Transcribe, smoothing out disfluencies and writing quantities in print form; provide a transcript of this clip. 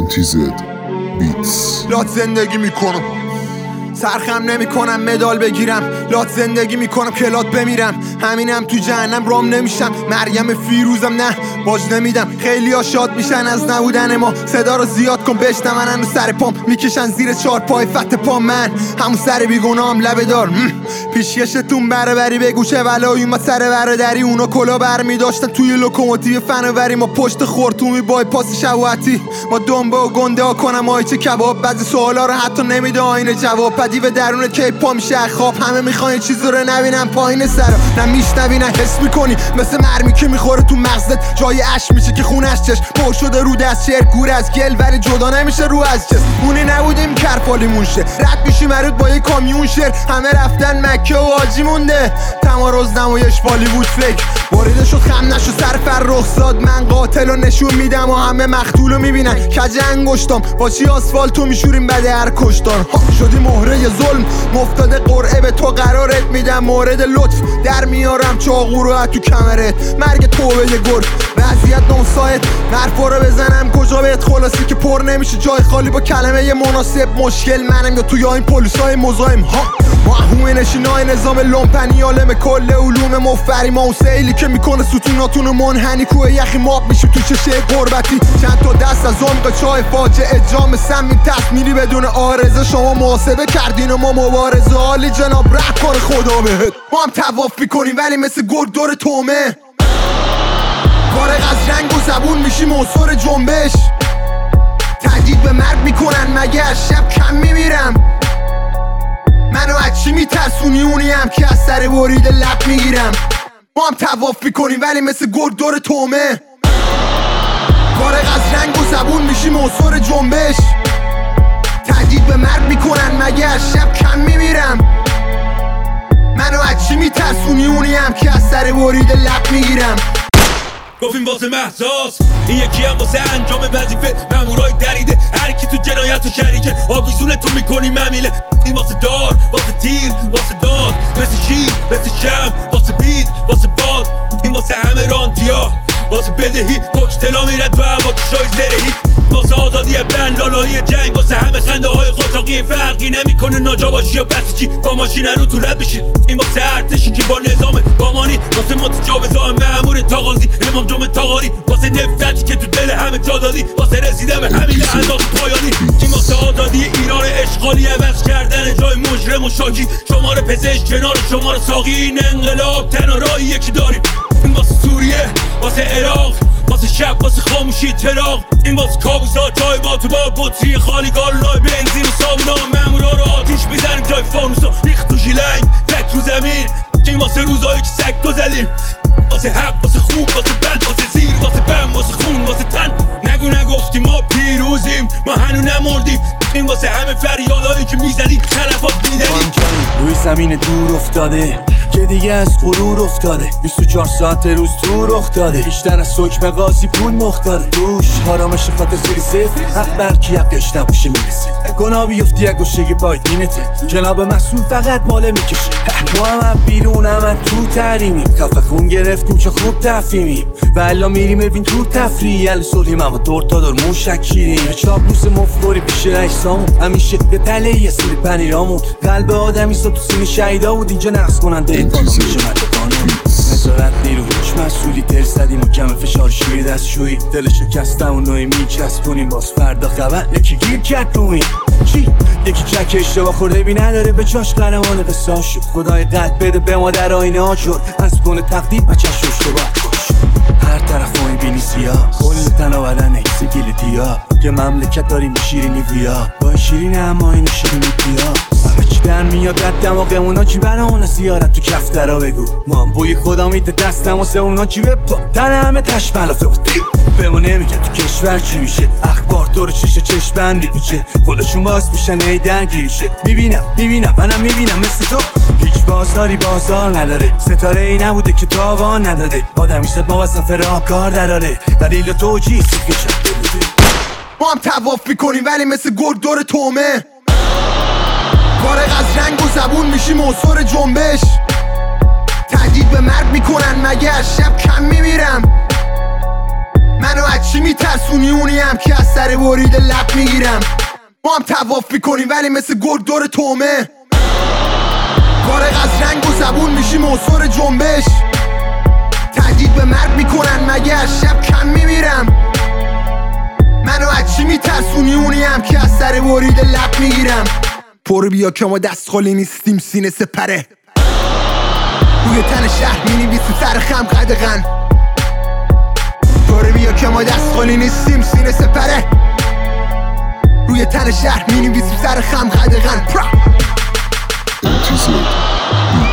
NTZ بیتس. لات زندگی میکنم، سرخم نمیکنم مدال بگیرم. لات زندگی میکنم که لات بمیرم. همینم تو جهنم رام نمیشم. مریم فیروزم نه باج نمیدم. خیلی ها شاد میشن از نبودن ما. صدا رو زیاد کن بشنون رو سر پام میکشن زیر چار پای فت پام. من همون سر بیگناهم لبه دار. پیشکشتون برابری بگو چه ولایی ما سر برادری. اونا کلا برمی داشتن توی لوکوموتیو فناوری. ما پشت خورتومی بای پاس شواتی. ما دنبه و گنده ها کنم آیچه کباب. بعضی سوالا رو حتی نمیده آینه جواب. دیو درون که پا میشه خواب. همه میخوان یه چیز رو نبینن پایین سر. نه میشنوی نه حس میکنی. مثل مرمی که میخوره تو مغزت. جای اش میشه که خونش چش پر شده رو دست. شعر گور از گل ولی جدا نمیشه رو از چس. اونی نبودیم کرفالیمون شه. رد میشی مرود با یه کامیون شعر. همه رفتن مکه و حاجی مونده. تمارز نمایش بالیوود فکر وارد شد خم نشو سر فرخ زاد. من قاتل رو نشون میدم و همه مقتول رو میبینن. کج انگشتام با چی آسفالتو میشوریم بده هر کشتار. شدی مهره ظلم مفتاده قرعه به تو قرارت میدم. مورد لطف در میارم چاقو رو تو کمرت. مرگ توبه یه گل وضعیت نوسایت. حرفا رو بزنم کجا بهت خلاصی که پر نمیشه جای خالی با کلمه مناسب. مشکل منم یا تو یا این پلیسای مزاحم ها. ما همه نشینای نظام لومپنی عالم کل علوم مفری. ما اون سیلی که میکنه ستوناتونو منحنی. کوه یخی ماب میشه تو چشه قربتی. چند تا دست از عمق چای فاجعه جام سمین تصمیری بدون آرزه. شما محاسبه کردین و ما مبارزه. عالی جناب رحم کار خدا بهت. ما هم طواف میکنیم ولی مثل گرگ دور تومه. فارغ از رنگ و زبون میشیم عنصر جنبش. تهدید به مرگ میکنن مگه از شب کم میمیرم. منو از چی میترسونی؟ اونیم که از سر برید لب میگیرم. ما هم طواف میکنیم ولی مثل گرگ دور تومه. فارغ از رنگ و زبون میشیم عنصر جنبش. تهدید به مرگ میکنن مگه از شب کم میمیرم. منو از چی میترسونی؟ اونیم که از سر برید لب میگیرم. گفتیم واسه محساس این یکی هم واسه انجام وظیفه. مامورای دریده هر کی تو جنایت و شریکه. آویزونتون میکنی ممیله. این واسه دار واسه تیر واسه داد. مثل شیر مثل شم واسه بید واسه باد. این واسه همه رانتیا واسه بدهی. کشتلا میرد و هوا کشای زرهی. واسه آزادی بن لالایی جنگ. واسه همه خنده های خودساقی. فرقی نمیکنه ناجا باشی یا پس چی. با ماشین رو تو رد بشید. این واسه ارتشی که با نظام گامانی. واسه متجاوزان مأمور تاغازی. امام جمعه تاغاری. واسه نفرتی که تو دل همه جا دادی. واسه رسیدن به همین انداز پایانی. این واسه آزادی ایران اشغالی. عوض کردن جای مجرم و شاکی. شماره پزشک کنار شماره ساقی. این انقلاب تنها راهی یکی داریم. این واسه سوریه واسه عراق. واسه شب واسه خاموشی چراغ. این واسه کابوسا جای با تو با بطری خالی. گالونای بنزین و صابونا. مامورا رو آتیش میزنیم جای فانوسا. ریخت تو ژیلنگ تک رو زمین. این واسه روزایی که سگ گذلیم. واسه حق واسه خوب واسه بد. واسه زیر واسه بم واسه خون واسه تن. نگو نگفتی ما پیروزیم. ما هنو نمردیم. این واسه همه فریادایی که میزدی طرفات میدنیم. روی زمین دور افتاده که دیگه از غرور افتاده. 24 ساعت روز تو رخ داده. بیشتر از حکم قاضی پول مختاره. روش آرامش خاطر سری صفر. حق برکی حقش نباشه میرسه. گناه بیفتی اگوشه پای دینته. جناب مسئول فقط ماله میکشه. ما هم بیرون هم تو تحریمیم. کافه خون گرفتیم چه خوب تفهیمیم. و الا میریم ببین تو تفریح. ال صلحیم اما دور تا دور موشکیریم. به چاپلوس مفخوری پیش اجسامون. همیشه به تله یه سری پنیرامون. قلب آدمی تو سینه شهیدا بود. اینجا نقص کننده بالا میشه مد قانون. نظارت نیرو هیچ مسئولی ترسدیم و کم فشار شوی دستشویی. دل شکستم و نوعی میچسبونیم. باز فردا خبر یکی گیر کرد روی چی؟ یکی چک اشتباه خورده بی نداره به جاش قهرمان قصه شد. خدای قد بده به ما در آینه ها شد. از کنه تقدیم بچه شش تو کش. هر طرف ما بینی سیاه. کل تنا بدن ایسی گیلتیا. که مملکت داریم به شیرینی بیا. با شیرین اما اینو شیرینی بیا. چی در میاد رد دماغمونا چی برامون زیارت تو کفترا بگو. ما هم بوی خدا میده دستم واسه اونا چی بپا. تن همه تشملافه به ما نمیگه تو کشور چی میشه. اخبار دور چشه چشم بندی میشه. خودشون باز میشن ای درگیریشه. میبینم منم میبینم مثل تو. هیچ بازاری بازار نداره. ستاره ای نبوده که تاوان نداده. آدمی شد ما واسه فراه کار دراره. دلیل توجیه سیخی شد بده. ما هم طواف میکنیم ولی مثل گرگ دور تومه. فارغ از رنگ و زبون میشیم عنصر جنبش. تهدید به مرگ میکنن مگه از شب کم میمیرم. منو منو از چی میترسونی؟ اونیم که از سر برید لب میگیرم. ما هم تواف میکنیم ولی مثل گرگ دور تومه. فارغ از رنگ و زبون میشیم عنصر جنبش. تهدید به مرگ میکنن مگه از شب کم میمیرم. منو از چی میترسونی؟ اونیم که از سر برید لب میگیرم. پر بیا که ما دست خالی نیستیم، سینه سپره. روی تن شهر مینویسیم سر خم قدغن. پر بیا که ما دست خالی نیستیم، سینه سپره. روی تن شهر مینویسیم سر خم قدغن. MTZ